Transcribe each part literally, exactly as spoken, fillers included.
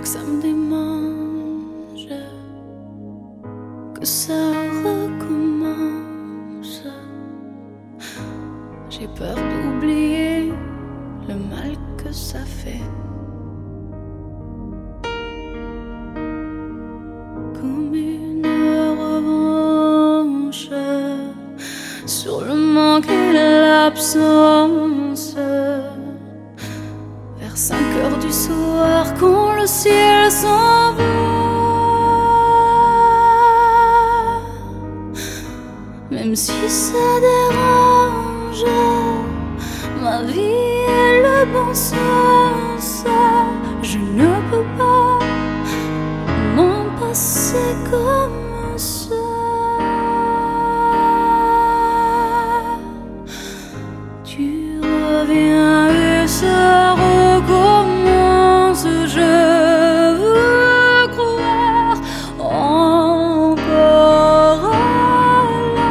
que ça me démange, que ça recommence. J'ai peur d'oublier le mal que ça fait. Comme une revanche sur le manque et l'absence. Vers cinq heures du soir, quand le ciel s'en va, même si ça dérange, ma vie est le bon sens. Je ne peux pas m'en passer comme ça. Tu reviens et ça recommence. Je veux croire encore à la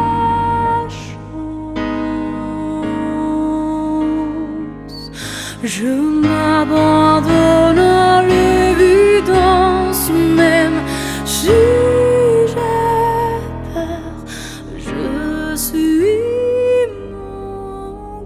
chance. Je m'abandonne à l'évidence, même si j'ai peur. Je suis mon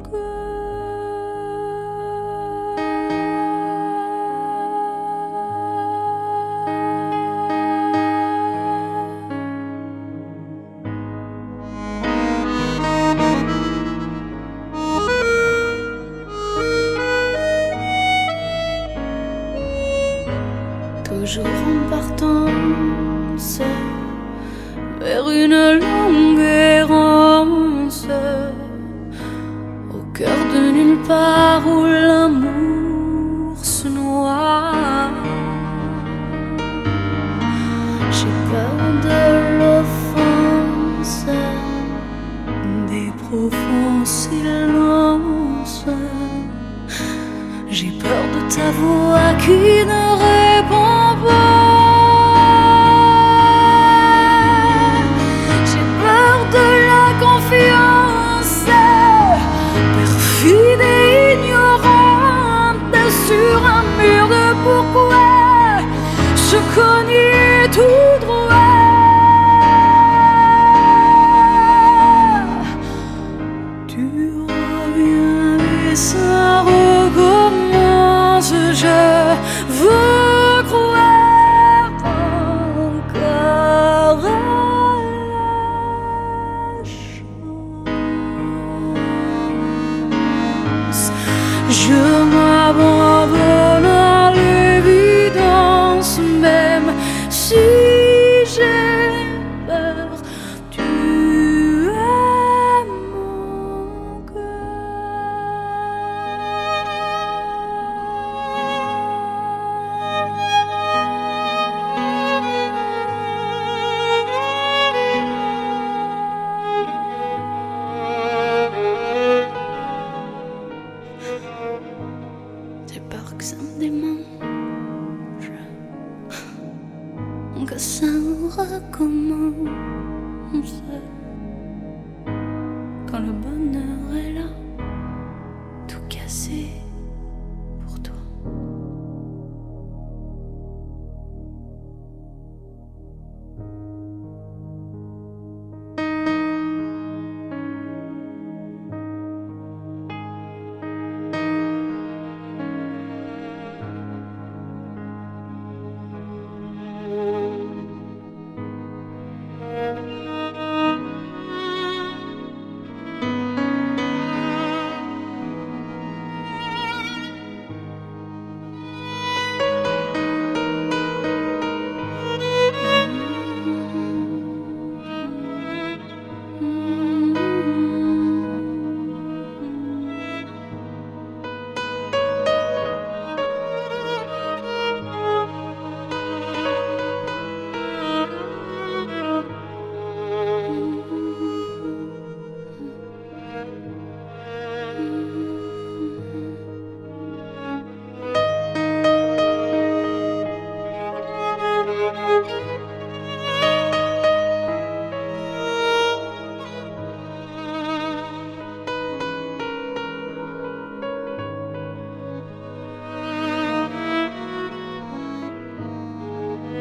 toujours en partance vers une longue errance, au cœur de nulle part où l'amour se noie. J'ai peur de l'offense, des profonds silences. J'ai peur de ta voix qui ne répond pas. J'ai peur de la confiance, perfide et ignorante, sur un mur de pourquoi je cognais tout droit. Tu reviens et ça recommence. Je veux croire encore à la chance. Je m'abandonne à l'évidence, même si j'ai peur. Tu es mon j'ai peur que ça me démange, que ça recommence. Quand le bonheur est là, tout cassé pour toi.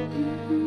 Mhm.